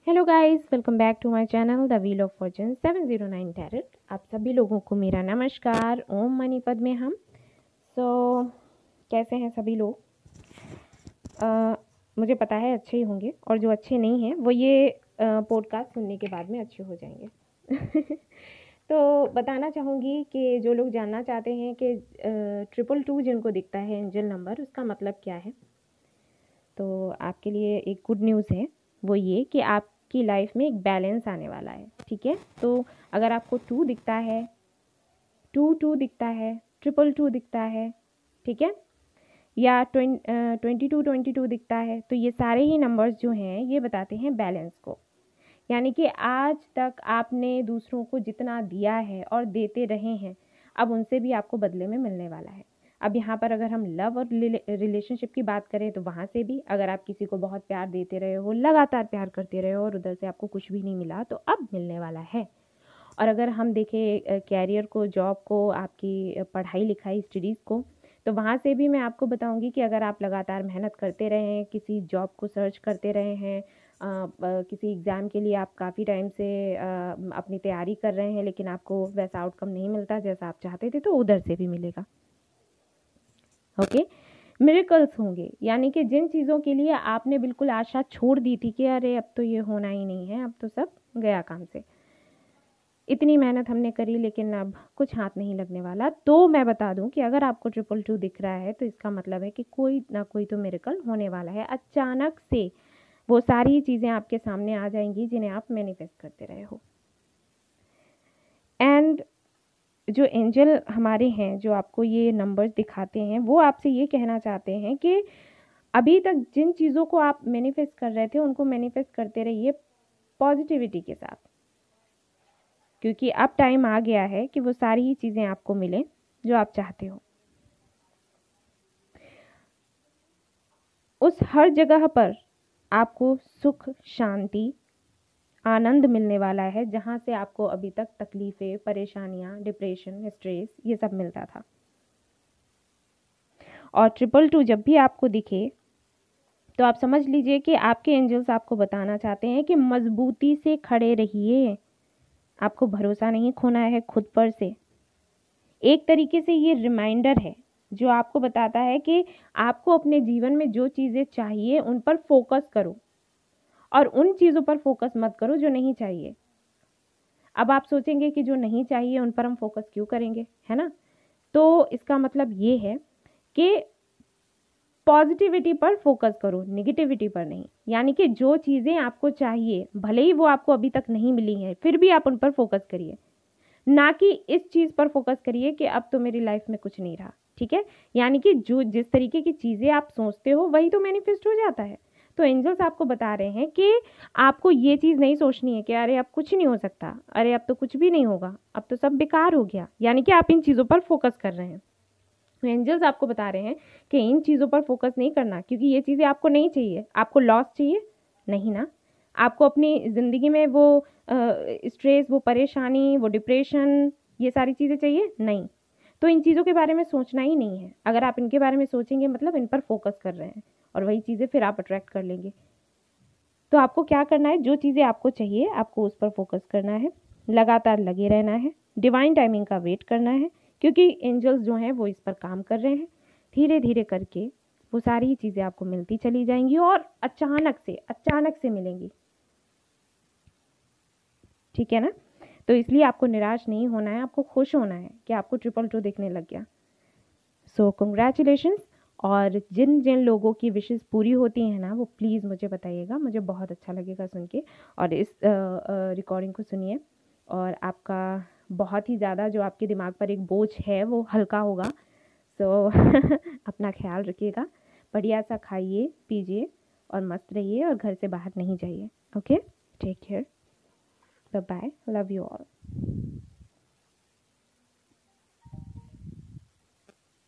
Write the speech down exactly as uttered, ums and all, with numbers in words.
Hello guys, welcome back to my channel the wheel of fortune seven zero nine tarot. आप सभी लोगों को मेरा नमस्कार। ओम मनी पद में हम सो so, कैसे हैं सभी लोग? uh, मुझे पता है अच्छे ही होंगे, और जो अच्छे नहीं हैं वो ये पॉडकास्ट uh, सुनने के बाद में अच्छे हो जाएंगे। तो बताना चाहूँगी कि जो लोग जानना चाहते हैं कि ट्रिपल टू जिनको दिखता है एंजल नंबर, उसका मतलब क्या है, तो आपके लिए एक गुड न्यूज़ है। वो ये कि आपकी लाइफ में एक बैलेंस आने वाला है। ठीक है, तो अगर आपको टू दिखता है, टू टू दिखता है, ट्रिपल टू दिखता है, ठीक है, या ट्वेंटी टू ट्वेंटी टू दिखता है, तो ये सारे ही नंबर्स जो हैं ये बताते हैं बैलेंस को। यानी कि आज तक आपने दूसरों को जितना दिया है और देते रहे हैं, अब उनसे भी आपको बदले में मिलने वाला है। अब यहाँ पर अगर हम लव और रिलेशनशिप की बात करें तो वहाँ से भी अगर आप किसी को बहुत प्यार देते रहे हो, लगातार प्यार करते रहे हो और उधर से आपको कुछ भी नहीं मिला, तो अब मिलने वाला है। और अगर हम देखें कैरियर को, जॉब को, आपकी पढ़ाई लिखाई स्टडीज़ को, तो वहाँ से भी मैं आपको बताऊंगी कि अगर आप लगातार मेहनत करते रहे हैं, किसी जॉब को सर्च करते रहे हैं, आ, किसी एग्ज़ाम के लिए आप काफ़ी टाइम से आ, अपनी तैयारी कर रहे हैं, लेकिन आपको वैसा आउटकम नहीं मिलता जैसा आप चाहते थे, तो उधर से भी मिलेगा। ओके, मिरेकल्स होंगे। यानी कि जिन चीज़ों के लिए आपने बिल्कुल आशा छोड़ दी थी कि अरे अब तो ये होना ही नहीं है, अब तो सब गया काम से, इतनी मेहनत हमने करी लेकिन अब कुछ हाथ नहीं लगने वाला, तो मैं बता दूं कि अगर आपको ट्रिपल टू दिख रहा है तो इसका मतलब है कि कोई ना कोई तो मिरेकल होने वाला है। अचानक से वो सारी चीज़ें आपके सामने आ जाएंगी जिन्हें आप मैनिफेस्ट करते रहे हो। एंड जो एंजल हमारे हैं, जो आपको ये नंबर्स दिखाते हैं, वो आपसे ये कहना चाहते हैं कि अभी तक जिन चीज़ों को आप मैनिफेस्ट कर रहे थे उनको मैनिफेस्ट करते रहिए पॉजिटिविटी के साथ, क्योंकि अब टाइम आ गया है कि वो सारी ही चीज़ें आपको मिले जो आप चाहते हो। उस हर जगह पर आपको सुख, शांति, आनंद मिलने वाला है जहाँ से आपको अभी तक तकलीफ़ें, परेशानियाँ, डिप्रेशन, स्ट्रेस ये सब मिलता था। और ट्रिपल टू जब भी आपको दिखे तो आप समझ लीजिए कि आपके एंजल्स आपको बताना चाहते हैं कि मजबूती से खड़े रहिए, आपको भरोसा नहीं खोना है खुद पर से। एक तरीके से ये रिमाइंडर है जो आपको बताता है कि आपको अपने जीवन में जो चीज़ें चाहिए उन पर फोकस करो, और उन चीज़ों पर फोकस मत करो जो नहीं चाहिए। अब आप सोचेंगे कि जो नहीं चाहिए उन पर हम फोकस क्यों करेंगे, है ना? तो इसका मतलब ये है कि पॉजिटिविटी पर फोकस करो, नेगेटिविटी पर नहीं। यानी कि जो चीज़ें आपको चाहिए, भले ही वो आपको अभी तक नहीं मिली हैं, फिर भी आप उन पर फोकस करिए, ना कि इस चीज़ पर फोकस करिए कि अब तो मेरी लाइफ में कुछ नहीं रहा। ठीक है, यानी कि जो जिस तरीके की चीज़ें आप सोचते हो वही तो मैनिफेस्ट हो जाता है। तो एंजल्स आपको बता रहे हैं कि आपको ये चीज़ नहीं सोचनी है कि अरे अब कुछ नहीं हो सकता, अरे अब तो कुछ भी नहीं होगा, अब तो सब बेकार हो गया। यानी कि आप इन चीज़ों पर फोकस कर रहे हैं। एंजल्स आपको बता रहे हैं कि इन चीज़ों पर फोकस नहीं करना, क्योंकि ये चीज़ें आपको नहीं चाहिए। आपको लॉस चाहिए नहीं ना, आपको अपनी ज़िंदगी में वो स्ट्रेस, वो परेशानी, वो डिप्रेशन, ये सारी चीज़ें चाहिए नहीं। तो इन चीज़ों के बारे में सोचना ही नहीं है। अगर आप इनके बारे में सोचेंगे मतलब इन पर फोकस कर रहे हैं, और वही चीज़ें फिर आप अट्रैक्ट कर लेंगे। तो आपको क्या करना है, जो चीज़ें आपको चाहिए आपको उस पर फोकस करना है, लगातार लगे रहना है, डिवाइन टाइमिंग का वेट करना है, क्योंकि एंजल्स जो हैं वो इस पर काम कर रहे हैं। धीरे धीरे करके वो सारी चीज़ें आपको मिलती चली जाएंगी और अचानक से अचानक से मिलेंगी। ठीक है ना? तो इसलिए आपको निराश नहीं होना है, आपको खुश होना है कि आपको ट्रिपल टू दिखने लग गया। So congratulations. और जिन जिन लोगों की विशेस पूरी होती हैं ना, वो प्लीज़ मुझे बताइएगा, मुझे बहुत अच्छा लगेगा सुन के। और इस रिकॉर्डिंग को सुनिए और आपका बहुत ही ज़्यादा जो आपके दिमाग पर एक बोझ है वो हल्का होगा। सो अपना ख्याल रखिएगा, बढ़िया सा खाइए पीजिए और मस्त रहिए, और घर से बाहर नहीं जाइए। Okay, take care, bye bye, love you all.